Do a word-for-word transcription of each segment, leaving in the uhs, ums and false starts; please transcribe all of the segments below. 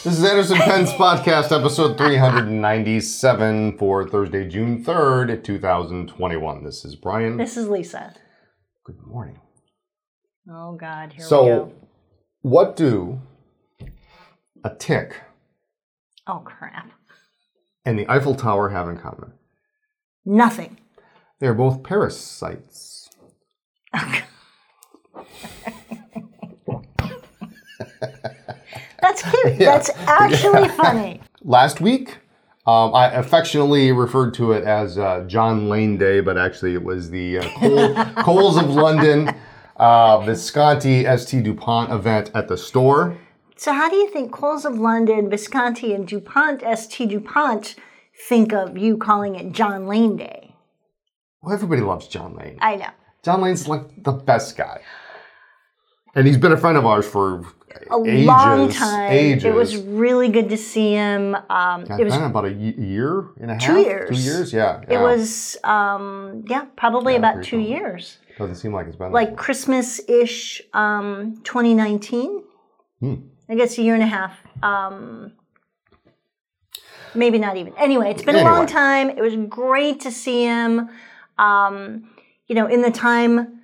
This is Anderson Penn's podcast, episode three ninety-seven for Thursday, June third, twenty twenty-one. This is Brian. This is Lisa. Good morning. Oh, God, here so, we go. So, what do a tick oh, crap. and the Eiffel Tower have in common? Nothing. They're both parasites. That's cute. Yeah. That's actually yeah. funny. Last week, um, I affectionately referred to it as uh, John Lane Day, but actually it was the uh, Cole, Coles of London uh, Visconti S T DuPont event at the store. So how do you think Coles of London, Visconti, and DuPont S T DuPont think of you calling it John Lane Day? Well, everybody loves John Lane. I know. John Lane's like the best guy. And he's been a friend of ours for a ages, long time. Ages. It was really good to see him. Um, yeah, it was about a year and a half? Two years. Two years, yeah. yeah. It was, um, yeah, probably yeah, about two long. years. Doesn't seem like it's been like Christmas-ish, um, twenty nineteen. Hmm. I guess a year and a half. Um, maybe not even. Anyway, it's been anyway. a long time. It was great to see him. Um, you know, in the time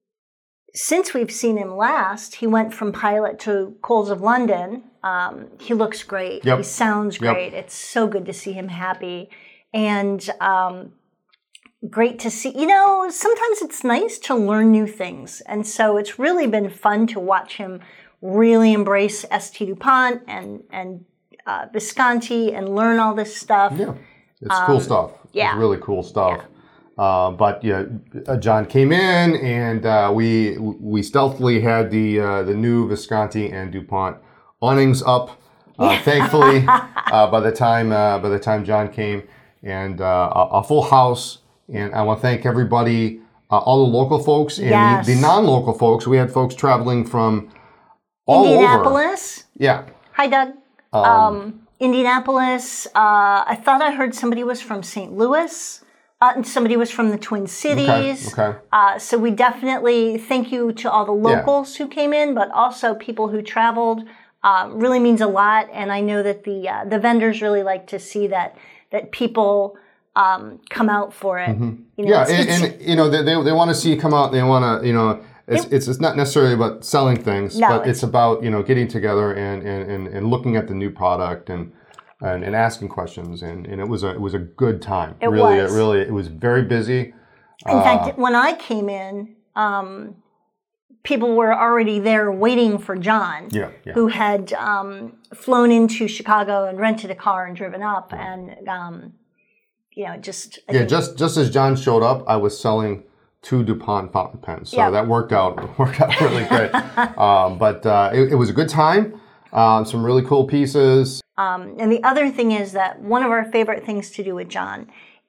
since we've seen him last, he went from pilot to Coles of London. Um, he looks great. Yep. He sounds great. Yep. It's so good to see him happy. And um, great to see, you know, sometimes it's nice to learn new things. And so it's really been fun to watch him really embrace S T DuPont and, and uh, Visconti and learn all this stuff. Yeah, it's um, cool stuff. Yeah. It's really cool stuff. Yeah. Uh, but yeah, uh, John came in, and uh, we we stealthily had the uh, the new Visconti and DuPont awnings up. Uh, yeah. Thankfully, uh, by the time uh, by the time John came, and uh, a, a full house. And I want to thank everybody, uh, all the local folks and yes. the, the non-local folks. We had folks traveling from all Indianapolis. over. Yeah. Hi, Doug. Um, um, Indianapolis. Uh, I thought I heard somebody was from Saint Louis. Uh, and somebody was from the Twin Cities. Okay. okay. Uh, so we definitely thank you to all the locals yeah. who came in, but also people who traveled. Uh, really means a lot, and I know that the uh, the vendors really like to see that that people um, come out for it. Mm-hmm. You know, yeah, it's, and, it's, and you know they they, they want to see you come out. They want to you know it's, it, it's it's not necessarily about selling things, no, but it's, it's about you know getting together and and, and, and looking at the new product and. And, and asking questions, and, and it was a it was a good time. It really, was. It really, it was very busy. In uh, fact, when I came in, um, people were already there waiting for John, yeah, yeah. who had um, flown into Chicago and rented a car and driven up, yeah. and um, you know, just I yeah, think, just just as John showed up, I was selling two DuPont fountain pens, so yeah. that worked out worked out really great. um, but uh, it, it was a good time. Uh, some really cool pieces. Um, and the other thing is that one of our favorite things to do with John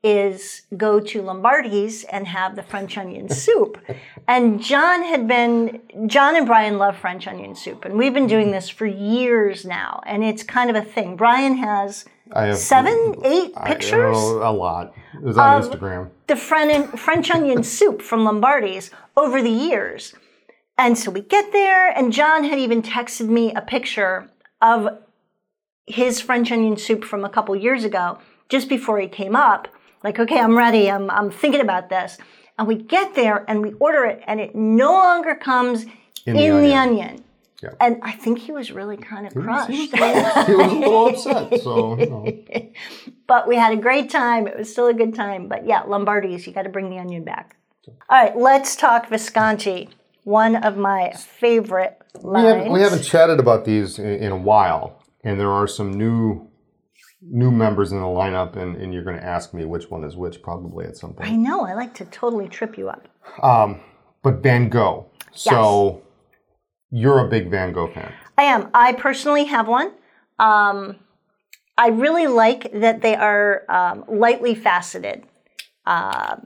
is go to Lombardi's and have the French onion soup. And John had been, John and Brian love French onion soup. And we've been doing this for years now. And it's kind of a thing. Brian has I have, seven, eight pictures. I, a lot. It was on Instagram. The French onion soup from Lombardi's over the years. And so we get there, and John had even texted me a picture of his French onion soup from a couple years ago, just before he came up. Like, okay, I'm ready. I'm I'm thinking about this. And we get there, and we order it, and it no longer comes in, in the onion. The onion. Yeah. And I think he was really kind of he crushed. Was, he, was he was a little upset, so, you know. But we had a great time. It was still a good time. But yeah, Lombardi's, you got to bring the onion back. All right, let's talk Visconti. One of my favorite lines. We haven't, we haven't chatted about these in, in a while, and there are some new new members in the lineup, and, and you're going to ask me which one is which probably at some point. I know. I like to totally trip you up. Um, but Van Gogh. So yes. You're a big Van Gogh fan. I am. I personally have one. Um, I really like that they are um, lightly faceted. Uh,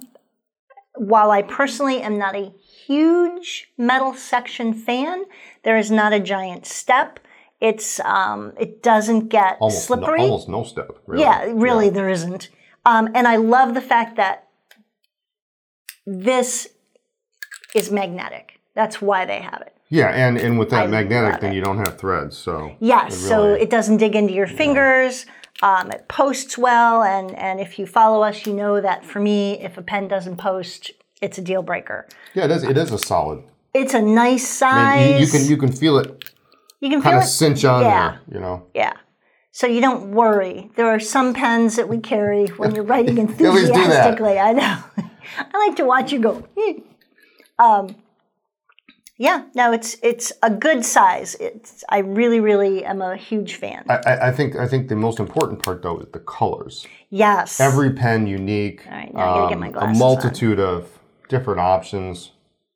while I personally am not a huge metal section fan, there is not a giant step. It's um, it doesn't get almost slippery. No, almost no step. Really. Yeah, really, yeah. there isn't. Um, and I love the fact that this is magnetic. That's why they have it. Yeah, and, and with that I magnetic love thing, it. you don't have threads, so Yes, it so really- it doesn't dig into your fingers. Um, it posts well, and, and if you follow us, you know that for me, if a pen doesn't post, it's a deal breaker. yeah, it is. It is a solid. It's a nice size. I mean, you, you can you can feel it you can kind feel of it. cinch on Yeah. there, you know. Yeah. So you don't worry. There are some pens that we carry when you're writing You always do that. enthusiastically. I know. I like to watch you go. "Hmm." Um, yeah, no, it's it's a good size. It's I really, really am a huge fan. I, I- I think I think the most important part though is the colors. Yes. Every pen unique. All right, now I gotta get my um, glasses a on. multitude of different options.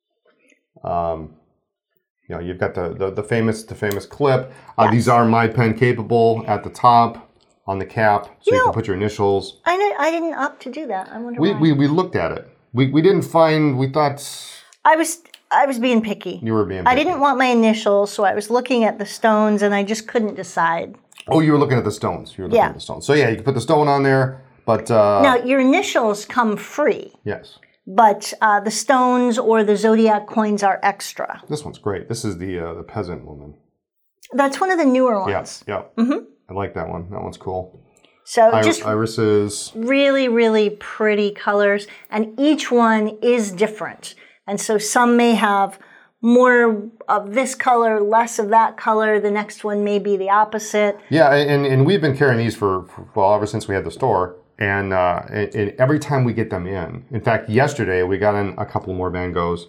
Um, you know, you've got the, the, the famous the famous clip. Uh, Yes. These are My Pen capable at the top on the cap, so you, You know- can put your initials. I know, I didn't opt to do that. I wonder We, why. we we looked at it. We we didn't find. We thought I was I was being picky. you were being. I picky. didn't want my initials, so I was looking at the stones, and I just couldn't decide. Oh, you were looking at the stones. You were looking Yeah. at the stones. So yeah, you can put the stone on there, but uh, Now, your initials come free, yes, but uh, the stones or the zodiac coins are extra. this one's great. This is the uh, the peasant woman. That's one of the newer ones. Yes, yeah. Mm-hmm. I like that one. That one's cool. So Iris, just irises. really, really pretty colors, and each one is different. And so some may have more of this color, less of that color. The next one may be the opposite. Yeah, and, and we've been carrying these for, for well ever since we had the store, and, uh, and, and every time we get them in. In fact, yesterday we got in a couple more Van Goghs,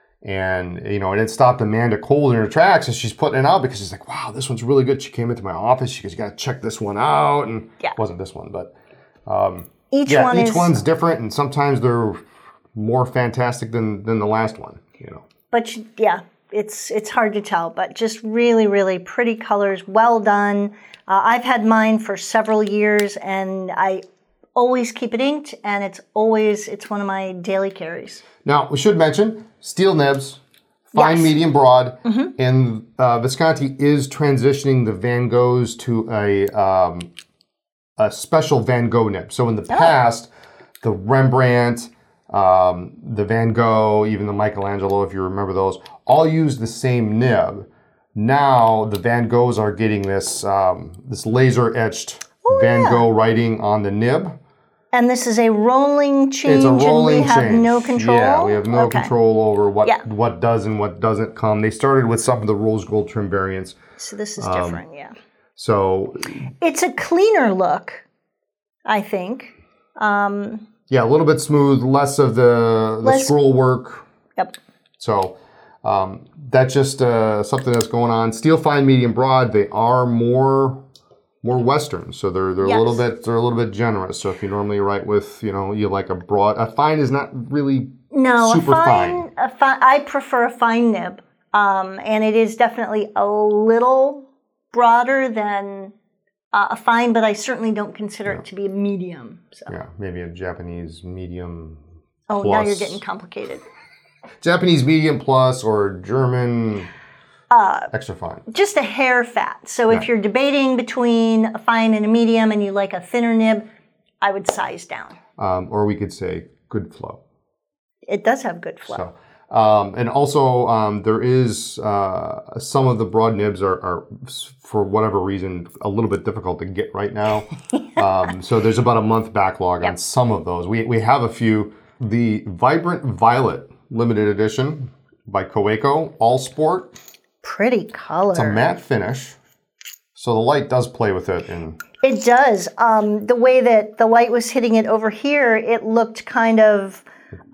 and you know, and it stopped Amanda cold in her tracks, and she's putting it out because she's like, "Wow, this one's really good." She came into my office. She goes, "You got to check this one out," and Yeah. it wasn't this one, but Each yeah, one each is, one's different, and sometimes they're more fantastic than than the last one. You know. but you- yeah, it's it's hard to tell. But just really, really pretty colors, well done. Uh, I've had mine for several years, and I always keep it inked, and it's always it's one of my daily carries. Now, we should mention steel nibs, fine, Yes. medium, broad, and uh, Visconti is transitioning the Van Goghs to a um, a special Van Gogh nib. So in the past, the Rembrandt, um, the Van Gogh, even the Michelangelo, if you remember those, all use the same nib. Now the Van Goghs are getting this um, this laser etched Van yeah. Gogh writing on the nib. And this is a rolling change, It's a rolling and we have change. no control. Yeah, we have no Okay. control over what Yeah. what does and what doesn't come. They started with some of the rose gold trim variants, So this is Um, different, yeah. so It's a cleaner look, I think. Um, yeah, a little bit smooth, less of the, the Less- scroll work. yep. So um, that's just uh, something that's going on. Steel fine, medium, broad. They are more more Western, so they're they're Yes. a little bit they're a little bit generous. So if you normally write with you know you like a broad, a fine is not really No, super a fine, a fi- I prefer a fine nib, um, and it is definitely a little broader than uh, a fine, but I certainly don't consider it to be a medium. So. yeah maybe a Japanese medium. Oh, now you're plus. getting complicated. Japanese medium plus or German Uh, extra fine. Just a hair fat. So if Right. you're debating between a fine and a medium and you like a thinner nib, I would size down. Um, or we could say good flow. It does have good flow. So, um, and also um, there is uh, some of the broad nibs are, are, for whatever reason, a little bit difficult to get right now. um, so there's about a month backlog on Yep. some of those. We we have a few. The Vibrant Violet limited edition by Coeco All Sport. Pretty color. It's a matte finish, so the light does play with it. And It does. Um, the way that the light was hitting it over here, it looked kind of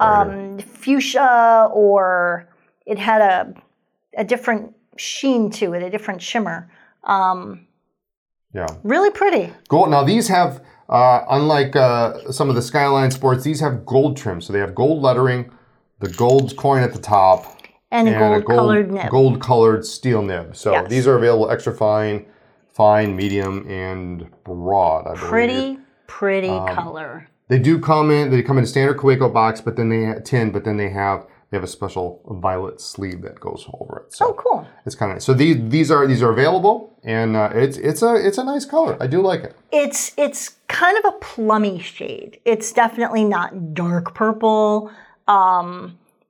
um, fuchsia, or it had a a different sheen to it, a different shimmer. Um, yeah, really pretty. gold. Now these have, uh, unlike uh, some of the Skyline Sports, these have gold trim. So they have gold lettering, the gold coin at the top, And a gold colored nib. gold colored steel nib. So Yes. these are available extra fine, fine, medium, and broad. I believe. Pretty, pretty Um, color. They do come in. They come in a standard Coeco box, but then they have tin. But then they have they have a special violet sleeve that goes over it. So Oh, cool. it's kind of nice. So these these are these are available, and uh, it's it's a it's a nice color. I do like it. It's it's kind of a plummy shade. It's definitely not dark purple. Um,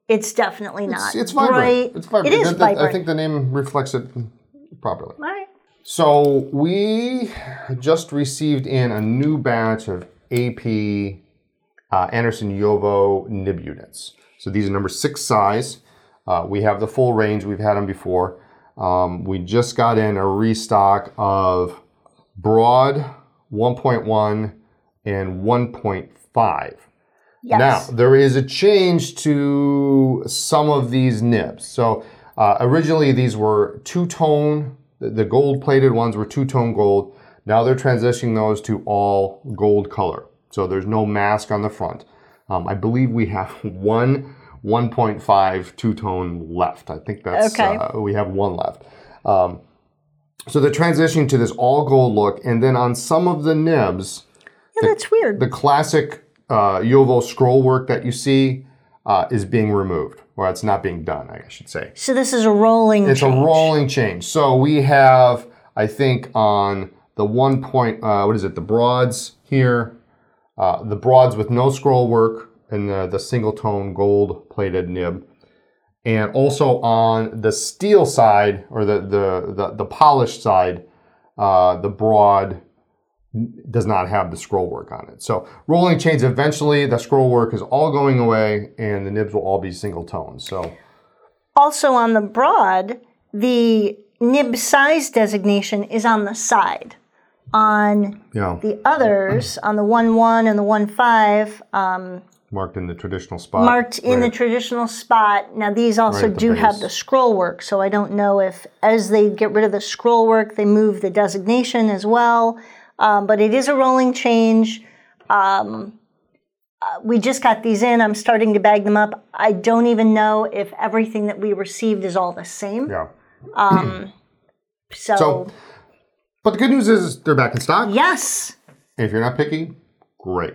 It's definitely not. It's, it's vibrant. Bright. It's vibrant. It is That- that- vibrant. I think the name reflects it properly. All right. So we just received in a new batch of A P uh, Anderson Yovo nib units. So these are number six size. Uh, we have the full range. We've had them before. Um, we just got in a restock of broad one point one and one point five. Yes. Now, there is a change to some of these nibs. So uh, originally these were two-tone, the, the gold-plated ones were two-tone gold. Now they're transitioning those to all gold color. So there's no mask on the front. Um, I believe we have one one point five two-tone left. I think that's, Okay. uh, we have one left. Um, so they're transitioning to this all gold look. And then on some of the nibs, Yeah, that's weird. the classic uh, Yovo scroll work that you see uh, is being removed, or it's not being done, I should say. So this is a rolling It's change. a rolling change. So we have, I think, on the one point, uh, what is it, the broads here, uh, the broads with no scroll work and the, the single tone gold plated nib. And also on the steel side, or the, the, the, the polished side, uh, the broad does not have the scroll work on it. So rolling change, eventually the scroll work is all going away and the nibs will all be single tone. So Also on the broad, the nib size designation is on the side. On yeah, the others, on the one one and the one five, um, marked in the traditional spot. marked in the Right. traditional spot. Now these also Right at the do have base. the scroll work, so I don't know if as they get rid of the scroll work, they move the designation as well. Um, but it is a rolling change. Um, uh, we just got these in. I'm starting to bag them up. I don't even know if everything that we received is all the same. Yeah. So, So, but the good news is they're back in stock. yes. If you're not picky, great.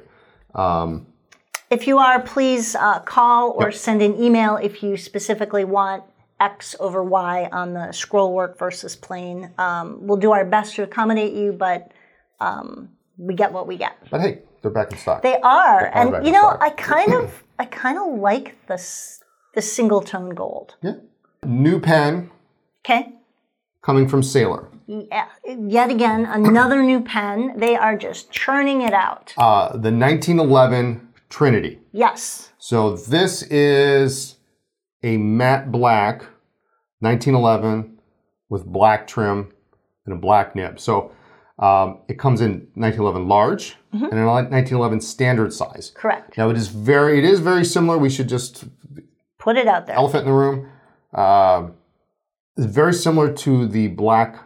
Um, If you are, please uh, call or send an email if you specifically want X over Y on the scroll work versus plain. Um, we'll do our best to accommodate you, but um, we get what we get. but hey, they're back in stock. They are, back and you in know, stock. I kind of, I kind of like the s- the single tone gold. Yeah. New pen Okay. coming from Sailor. Yeah, yet again, another new pen. They are just churning it out. Uh, the nineteen eleven Trinity. Yes. So this is a matte black nineteen eleven with black trim and a black nib. So um, it comes in nineteen eleven large Mm-hmm. and a nineteen eleven standard size. Correct. Now it is very, it is very similar. We should just Put it out there. elephant in the room. Uh, it's very similar to the black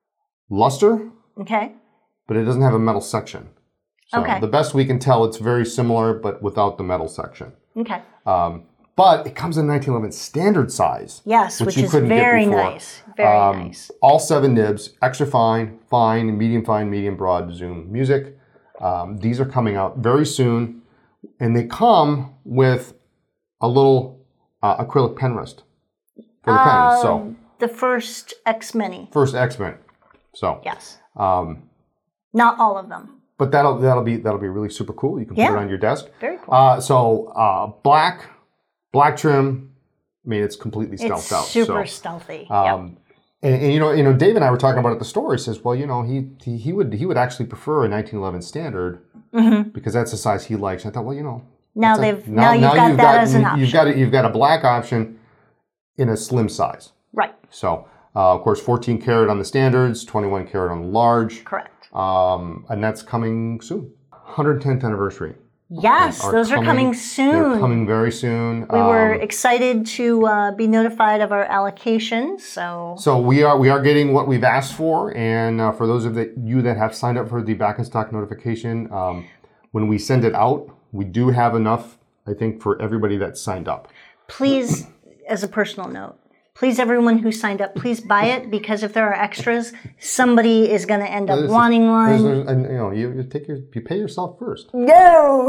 luster, Okay. but it doesn't have a metal section. So Okay. the best we can tell, it's very similar, but without the metal section. Okay. Um, but it comes in nineteen eleven standard size. Yes, which which, you is couldn't get very before. nice. Very Um, nice. All seven nibs, extra fine, fine, medium fine, medium broad, zoom music. Um, these are coming out very soon, and they come with a little uh, acrylic pen rest for the pen. So Um, the first X Mini. first X-Men. So, Yes. um, Not all of them. but that'll that'll be that'll be really super cool. You can Yeah. put it on your desk. Very cool. Uh, so uh, black, black trim. I mean, it's completely stealthed It's out. super so, stealthy. Yep. Um, and, and you know, you know, Dave and I were talking about it at the store. He says, well, you know, he he, he would he would actually prefer a nineteen eleven standard because that's the size he likes. I thought, well, you know, Now that's a- they've now, you've got that as an option. You've got a, you've got a black option in a slim size. Right. So, uh, of course, fourteen karat on the standards, twenty-one karat on the large, Correct. um, and that's coming soon. one hundred tenth anniversary. Yes, those are coming soon. They're coming very soon. we were Um, excited to uh, be notified of our allocation. So So we are we are getting what we've asked for, and uh, for those of the, you that have signed up for the back in stock notification, um, when we send it out, we do have enough, I think, for everybody that's signed up. please, as a personal note, please, everyone who signed up, please buy it because if there are extras, somebody is going to end up There's- wanting there's- one. there's- and, you know, you, you take your you pay yourself first. No,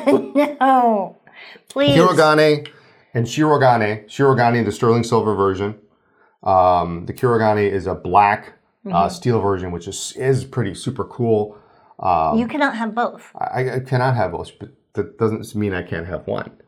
no, please. Kirogane and Shirogane. Shirogane, the sterling silver version. Um, the Kirogane is a black uh, steel version, which is is pretty super cool. You cannot have both. I, I cannot have both, but that doesn't mean I can't have one.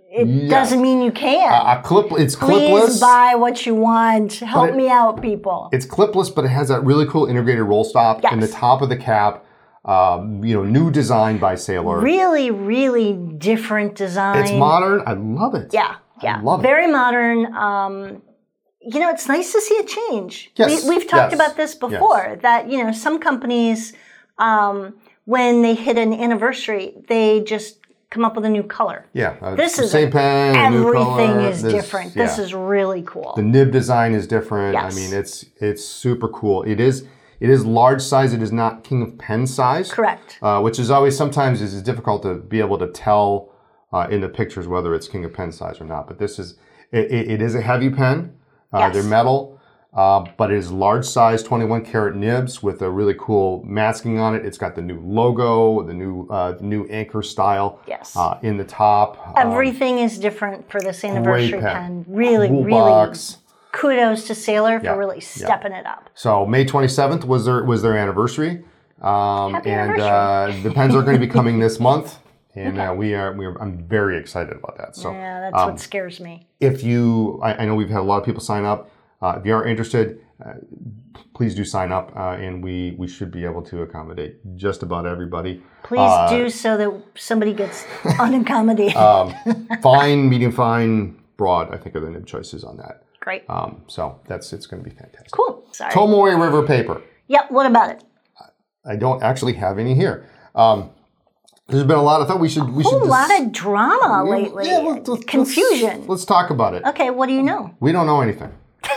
it Yes. doesn't mean you can. A clip, it's Please clipless. buy what you want. Help it- me out, people. It's clipless, but it has that really cool integrated roll stop Yes. in the top of the cap. Um, you know, new design by Sailor. Really, really different design. It's modern. I love it. Yeah, yeah. I love it. Very modern. Um, you know, it's nice to see a change. Yes, We, we've talked yes, about this before, that, you know, some companies, um, when they hit an anniversary, they just come up with a new color. Yeah. Uh, This is same a- pen, a new Everything color. is This- different. This yeah. is really cool. The nib design is different. Yes. I mean, it's it's super cool. It is it is large size. It is not King of Pen size. Correct. Uh, which is always sometimes is difficult to be able to tell uh, in the pictures whether it's King of Pen size or not. But this is it, it, it is a heavy pen. Uh, Yes. They're metal. Uh, but it is large size, twenty-one karat nibs with a really cool masking on it. It's got the new logo, the new uh, new anchor style Yes. uh, in the top. Um, Everything is different for this anniversary pen. pen. Really, cool really box. kudos to Sailor for Yeah, really yeah. stepping it up. So May twenty-seventh was their was their anniversary, um, Happy and uh, the pens are going to be coming this month, and uh, we are we are I'm very excited about that. So Yeah, that's um, what scares me. if you, I, I know we've had a lot of people sign up. Uh, if you are interested, uh, please do sign up, uh, and we we should be able to accommodate just about everybody. Please Uh, do so that somebody gets unaccommodated. Um, fine, medium, fine, broad. I think are the nib choices on that. Great. Um, so that's it's going to be fantastic. Cool. Sorry. Tomoe River paper. Yep. What about it? I don't actually have any here. Um, there's been a lot. I thought we should we A should. whole dis- lot of drama lately. Yeah, let's- let's- Confusion. Let's, let's talk about it. Okay. What do you know? We don't know anything.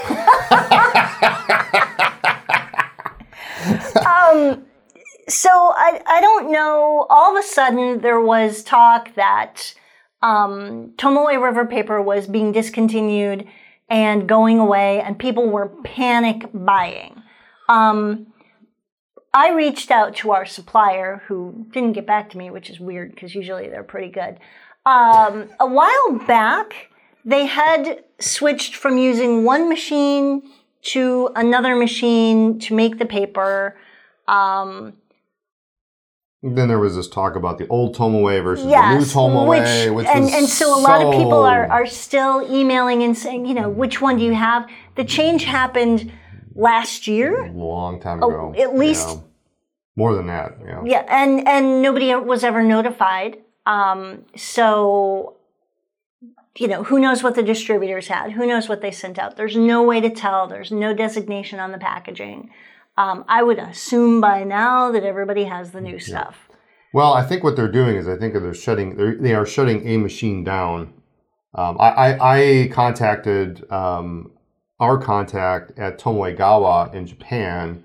So I, I don't know. All of a sudden, there was talk that um, Tomoe River paper was being discontinued and going away, and people were panic buying. Um, I reached out to our supplier, who didn't get back to me, which is weird because usually they're pretty good. Um, a while back, they had switched from using one machine to another machine to make the paper. Um, Then there was this talk about the old Tomoe versus Yes, the new Tomoe, which, and, was and so a lot of people so are, are still emailing and saying, you know, which one do you have? The change happened last year. a long time ago. at least- you know. More than that. Yeah. Yeah, and, and nobody was ever notified. Um, so, you know, who knows what the distributors had? Who knows what they sent out? There's no way to tell. There's no designation on the packaging. Um, I would assume by now that everybody has the new stuff. Well, I think what they're doing is I think they're shutting they're, they are shutting a machine down. Um, I, I, I contacted um, our contact at Tomoegawa in Japan,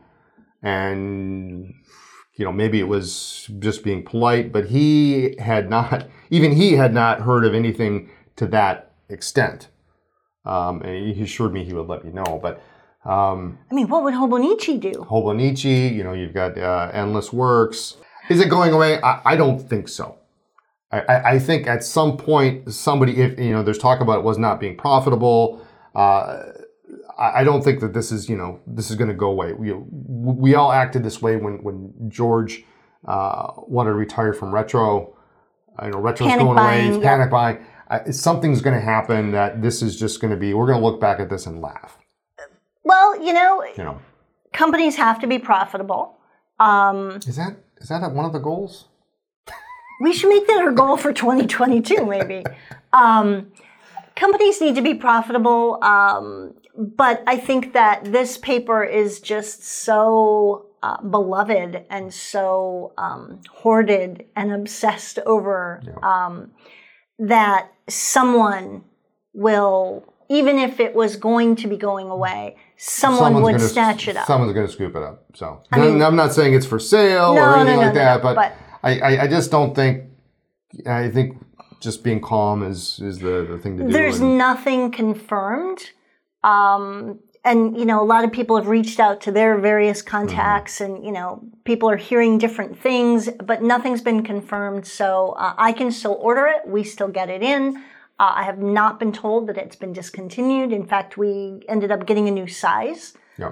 and you know maybe it was just being polite, but he had not even he had not heard of anything to that extent. Um, and he assured me he would let me know, but. Um, I mean, what would Hobonichi do? Hobonichi, you know, you've got uh, Endless Works. Is it going away? I, I don't think so. I, I, I think at some point, somebody, if you know, there's talk about it was not being profitable. Uh, I, I don't think that this is, you know, this is going to go away. We we all acted this way when when George uh, wanted to retire from retro. I know retro's Panic going buying, away. It's yeah. panic buying. I, something's going to happen that this is just going to be. We're going to look back at this and laugh. Well, you know, You know, companies have to be profitable. Um, is that is that one of the goals? we should make that our goal for twenty twenty-two, maybe. Um, companies need to be profitable, um, but I think that this paper is just so uh, beloved and so um, hoarded and obsessed over um, that someone will, even if it was going to be going away, someone Someone's would gonna, snatch it up. Someone's going to scoop it up. So I mean- I'm not saying it's for sale No, or no, anything no, like no, that, no, but, but- I, I, I just don't think. I think just being calm is is the, the thing to do. There's and- nothing confirmed. Um, and, you know, a lot of people have reached out to their various contacts Mm-hmm. and, you know, people are hearing different things, but nothing's been confirmed. So uh, I can still order it. We still get it in. Uh, I have not been told that it's been discontinued. In fact, we ended up getting a new size yeah.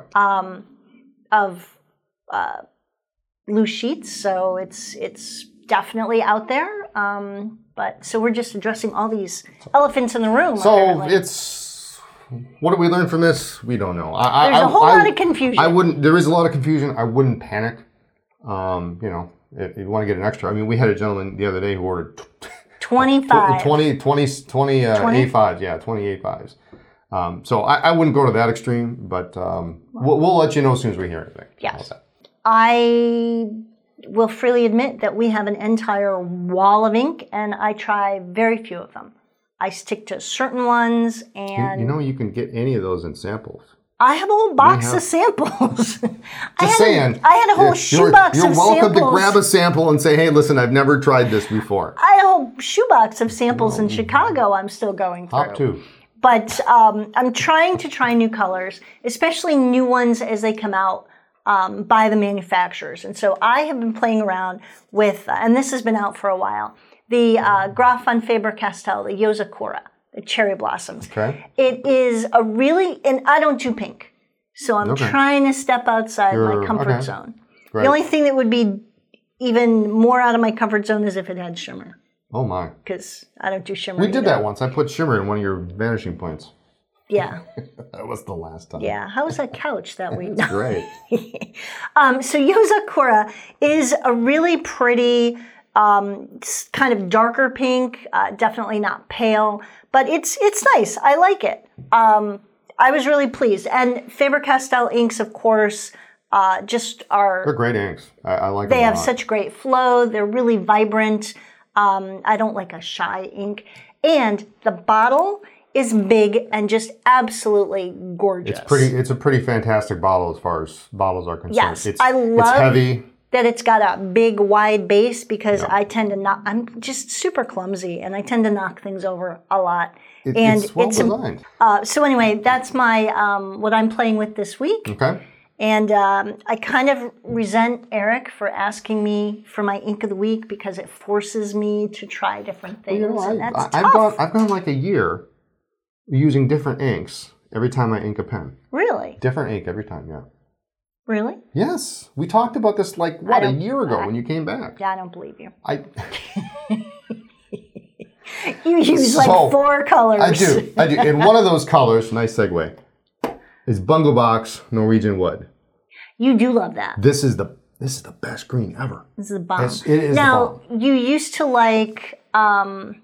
of uh, loose sheets. So it's, it's definitely out there. Um, But so we're just addressing all these elephants in the room. So apparently. it's, what did we learn from this? We don't know. I, There's I, a whole I, lot of confusion. I wouldn't, there is a lot of confusion. I wouldn't panic. Um, you know, if you want to get an extra. I mean, we had a gentleman the other day who ordered twenty-five. twenty, twenty, twenty, uh, twenty? A fives. Yeah, twenty A fives. Um, so I, I wouldn't go to that extreme, but um, we'll, we'll let you know as soon as we hear anything. Yes. I will freely admit that we have an entire wall of ink, and I try very few of them. I stick to certain ones, and You, you know, you can get any of those in samples. I have a whole box have- of samples. Just I Just had saying. A, I had a whole You're- shoebox You're of welcome samples. to grab a sample and say, hey, listen, I've never tried this before. I had a whole shoebox of samples in Chicago I'm still going through. Top two. But um, I'm trying to try new colors, especially new ones as they come out um, by the manufacturers. And so I have been playing around with, uh, and this has been out for a while, the uh, Graf von Faber-Castell, the Yozakura, the cherry blossoms. Okay. It is a really, and I don't do pink. So I'm Okay. trying to step outside You're- my comfort okay. zone. Right. The only thing that would be even more out of my comfort zone is if it had shimmer, Oh, my. because I don't do shimmer We did either. that once. I put shimmer in one of your vanishing points. Yeah. That was the last time. Yeah, how was that couch that week? That's great. um, so Yozakura is a really pretty, um, s- kind of darker pink, uh, definitely not pale, but it's it's nice. I like it. Um, I was really pleased. And Faber-Castell inks, of course, uh, just are, They're great inks. I, I like they them a have lot. such great flow. They're really vibrant. Um, I don't like a shy ink. And the bottle is big and just absolutely gorgeous. It's pretty. It's a pretty fantastic bottle as far as bottles are concerned. Yes, it's, I It's love heavy. that it's got a big wide base, because Yeah. I tend to knock, I'm just super clumsy and I tend to knock things over a lot. It, and it's well it's designed. uh, so anyway, that's my um, what I'm playing with this week. Okay. And um, I kind of resent Eric for asking me for my ink of the week, because it forces me to try different things. You know, and I, that's I, tough. I've gone. I've gone like a year using different inks every time I ink a pen. Really? Different ink every time. Yeah. Really? Yes, we talked about this like what a don't- year ago I- when you came back. Yeah, I don't believe you. I You use like So, four colors. I do. I do. And one of those colors, nice segue, is Bungo Box Norwegian Wood. You do love that. This is the this is the best green ever. This is the bomb. It's- it is the now, you used to like, um,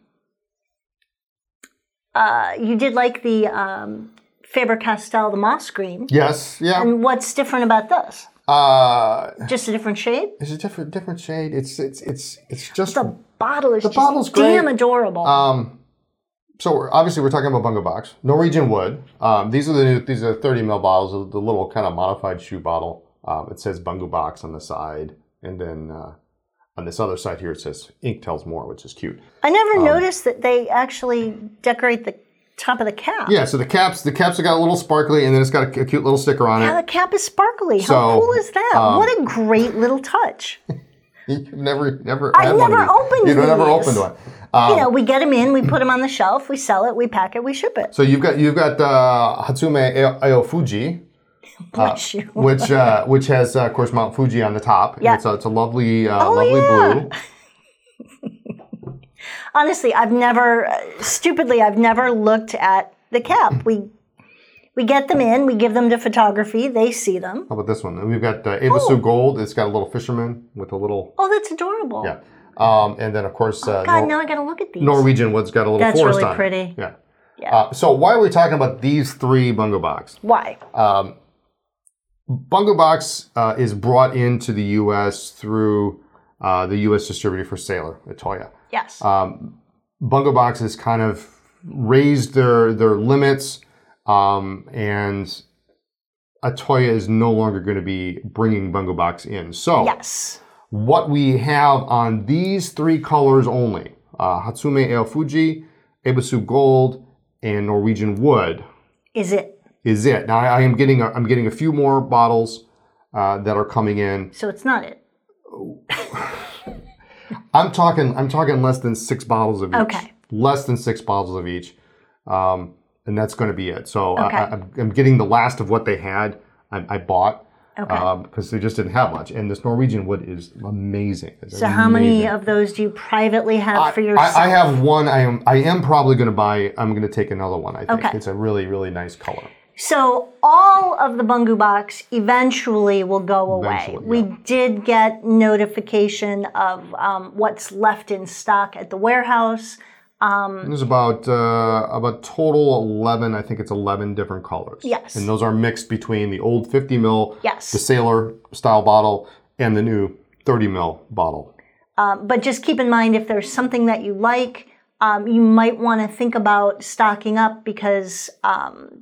uh, you did like the um, Faber-Castell, the moss green. Yes. Yeah. And what's different about this? Uh, Just a different shade? it's a different different shade. It's it's it's it's just The bottle is The just bottle's damn great. adorable. um. So we're, obviously we're talking about Bungo Box Norwegian Wood. Um, these are the new these are thirty mil bottles. The little kind of modified shoe bottle. Um, it says Bungo Box on the side, and then uh, on this other side here it says Ink Tells More, which is cute. I never um, noticed that they actually decorate the top of the cap. Yeah. So the caps the caps have got a little sparkly, and then it's got a, a cute little sticker on Yeah, it. the cap is sparkly. How So, cool is that? um, what a great little touch. You've never never. I've had one of never these. opened You've never these. opened one. Um, You know, we get them in, we put them on the shelf, we sell it, we pack it, we ship it. So you've got you've got uh, Hatsume Aofuji, Bless you. which uh, which has uh, of course Mount Fuji on the top. Yeah. It's a, it's a lovely uh, Oh, lovely yeah. blue. Honestly, I've never, uh, stupidly, I've never looked at the cap. We we get them in, we give them to photography, they see them. How about this one? And we've got uh, Ebisu Oh. Gold. It's got a little fisherman with a little Oh, that's adorable. yeah. Um, and then of course uh, God, Nor- now I gotta look at these. Norwegian Wood's got a little That's forest really on it. pretty. Yeah. Yeah. Uh, so why are we talking about these three Bungo Box? Why? Um, Bungo Box uh, is brought into the U S through uh, the U S distributor for Sailor, Atoya. Yes. Um, Bungo Box has kind of raised their their limits, um, and Atoya is no longer going to be bringing Bungo Box in. So yes. what we have on these three colors only, uh, Hatsume Aofuji, Ebisu Gold, and Norwegian Wood, Is it? is it. Now I, I am getting a, I'm getting a few more bottles uh, that are coming in. So it's not it. I'm talking I'm talking less than six bottles of each. Okay. Less than six bottles of each, um, and that's going to be it. So Okay. I, I'm, I'm getting the last of what they had. I, I bought. Okay. Because um, they just didn't have much. And this Norwegian wood is amazing. It's so amazing. How many of those do you privately have I, for yourself? I, I have one. I am I am probably going to buy, I'm going to take another one, I think. Okay. It's a really, really nice color. So all of the Bungu box eventually will go away. Eventually, We yeah. did get notification of um, what's left in stock at the warehouse. Um, There's about uh, about total eleven, I think it's eleven different colors. Yes. And those are mixed between the old fifty mil, Yes. the Sailor style bottle, and the new thirty mil bottle. um, but just keep in mind, if there's something that you like, um, you might want to think about stocking up, because um,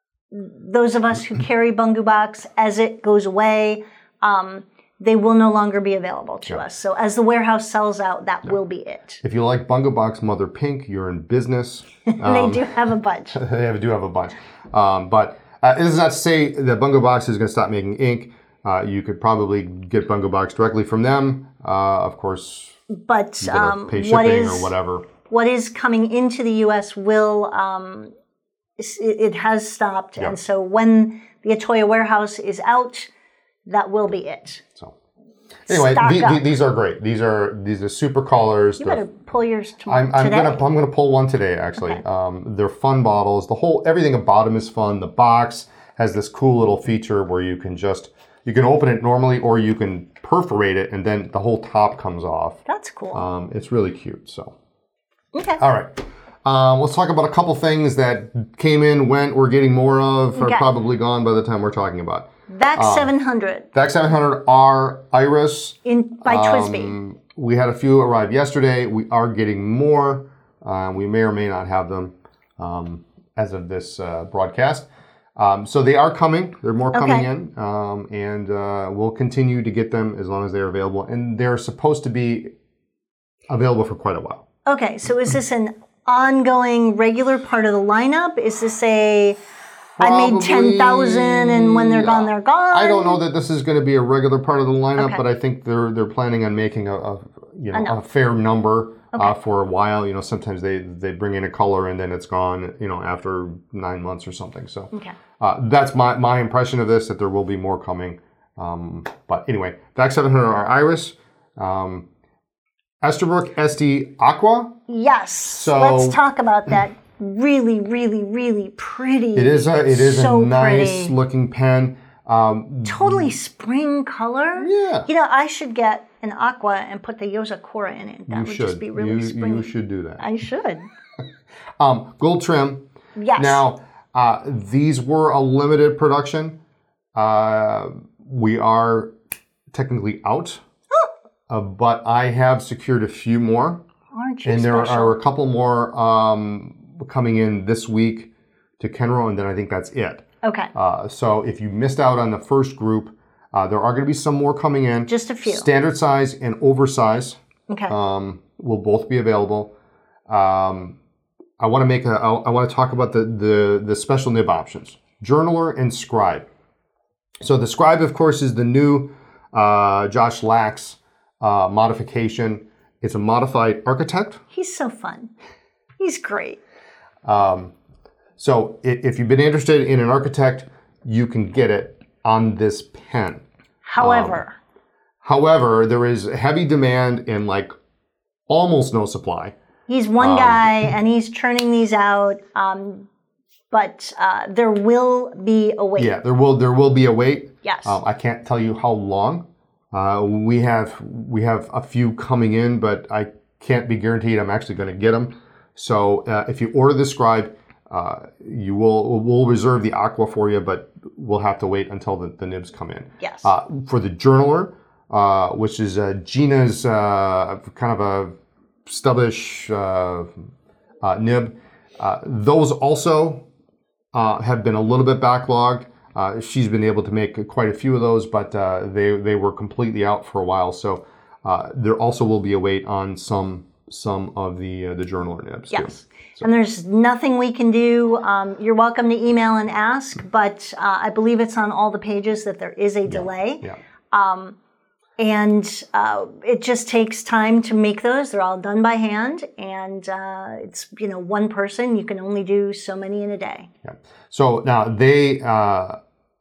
those of us who carry Bungu box, as it goes away, um, they will no longer be available to Yeah. us. So as the warehouse sells out, that Yeah. will be it. If you like Bungu Box Mother Pink, you're in business. Um, They do have a bunch. they do have a bunch. Um, but uh, this is not to say that Bungu Box is going to stop making ink. Uh, you could probably get Bungu Box directly from them. Uh, of course, But you gotta um, pay what shipping is or whatever. what is coming into the U S will um, it, it has stopped, Yeah. and so when the Atoya warehouse is out, that will be it. So anyway, Stock the, up. the, these are great. These are these are super colors. You They're- better pull yours to I'm, I'm today. gonna I'm gonna pull one today actually. Okay. Um, they're fun bottles. The whole everything about them is fun. The box has this cool little feature where you can just you can open it normally, or you can perforate it, and then the whole top comes off. That's cool. Um, it's really cute. So Okay. all right. Um, let's talk about a couple things that came in, went, we're getting more of, are Okay. probably gone by the time we're talking about. VAX seven hundred VAX seven hundred R Iris. in by Twisby. Um, we had a few arrive yesterday. We are getting more. Uh, we may or may not have them um, as of this uh, broadcast. Um, so they are coming. There are more coming Okay. in. Um, and uh, we'll continue to get them as long as they're available. And they're supposed to be available for quite a while. Okay, so is this an ongoing regular part of the lineup? Is this a I made Probably- ten thousand and when they're gone, they're gone? I don't know that this is going to be a regular part of the lineup, Okay. but I think they're they're planning on making a, a you know Enough. a fair number uh, Okay. for a while. You know, sometimes they they bring in a color and then it's gone. You know, after nine months or something. So Okay. uh, that's my my impression of this. That there will be more coming. Um, but anyway, VAX seven hundred R Iris, um, Esterbrook S D Aqua. Yes. So- let's talk about that. Really, really, really pretty. It is a it is so a nice pretty. looking pen. Um, Totally spring color. yeah. You know, I should get an aqua and put the Yozakura in it. That You would should. just be really you, springy. you should do that. I should. Um, gold trim. Yes. Now, uh, these were a limited production. Uh, we are technically out, uh, but I have secured a few more, Aren't you and there special? are a couple more um, coming in this week to Kenro, and then I think that's it. Okay. Uh, so if you missed out on the first group, uh, there are going to be some more coming in. Just a few. Standard size and oversize Okay. um, will both be available. Um, I want to make a. I, I want to talk about the, the the special nib options: Journaler and Scribe. So the Scribe, of course, is the new uh, Josh Lax uh, modification. It's a modified Architect. He's so fun. He's great. Um, so i- if you've been interested in an Architect, you can get it on this pen. However, However, there is heavy demand and like almost no supply. he's one um, guy and he's churning these out. Um, but uh, there will be a wait. Yeah, there will there will be a wait. Yes. Um, I can't tell you how long. Uh, we have we have a few coming in, but I can't be guaranteed I'm actually going to get them. So uh, if you order the Scribe, uh, you will we'll reserve the Aqua for you, but we'll have to wait until the, the nibs come in. Yes. Uh, for the Journaler, uh, which is uh, Gina's uh, kind of a stubbish uh, uh, nib, uh, those also uh, have been a little bit backlogged. Uh, she's been able to make quite a few of those, but uh, they they were completely out for a while. So uh, there also will be a wait on some some of the uh, the Journaler nibs. too. Yes. And there's nothing we can do. Um, you're welcome to email and ask, but uh, I believe it's on all the pages that there is a delay. Yeah. And uh, it just takes time to make those. They're all done by hand. And uh, it's, you know, one person. You can only do so many in a day. Yeah. So now they, uh,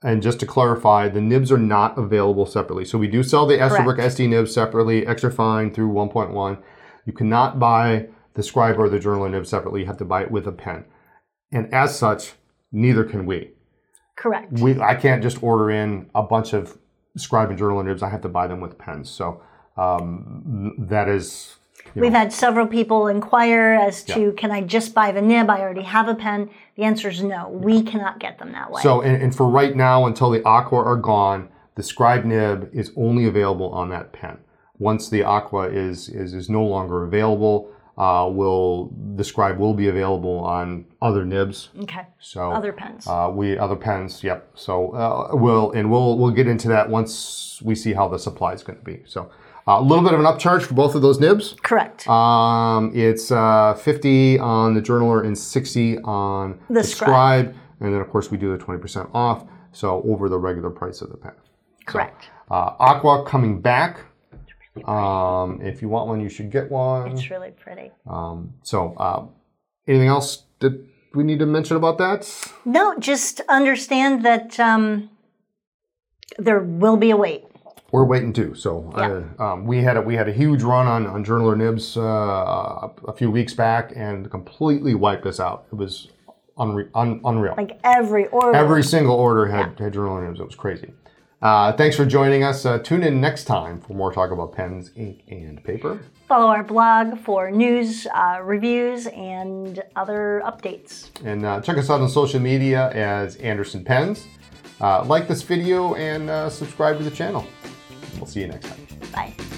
and just to clarify, the nibs are not available separately. So we do sell the Esterbrook S D nibs separately, extra fine through one point one. You cannot buy the Scribe or the Journaler nib separately. You have to buy it with a pen. And as such, neither can we. Correct. We I can't just order in a bunch of Scribe and Journaler nibs. I have to buy them with pens. So um, that is... We've know. had several people inquire as to, yeah. can I just buy the nib? I already have a pen. The answer is no. We cannot get them that way. So, and, and for right now, until the Aqua are gone, the Scribe nib is only available on that pen. Once the Aqua is is, is no longer available, uh, will the Scribe will be available on other nibs. Okay. So other pens. Uh, we other pens. Yep. So uh, we'll and we'll we'll get into that once we see how the supply is going to be. So. A uh, little bit of an upcharge for both of those nibs. Correct. Um, it's uh, fifty on the Journaler and sixty on the, the Scribe. Scribe. And then, of course, we do the twenty percent off, so over the regular price of the pen. Correct. So, uh, Aqua coming back. Really um, if you want one, you should get one. It's really pretty. Um, so uh, anything else that we need to mention about that? No, just understand that um, there will be a wait. We're waiting too. So yeah. uh, um, we had a, we had a huge run on, on Journaler nibs uh, a few weeks back and completely wiped us out. It was unre- un- unreal. Like every order. Every single order had, yeah. had Journaler nibs. It was crazy. Uh, thanks for joining us. Uh, tune in next time for more talk about pens, ink, and paper. Follow our blog for news, uh, reviews, and other updates. And uh, check us out on social media as Anderson Pens. Uh, like this video and uh, subscribe to the channel. We'll see you next time. Bye.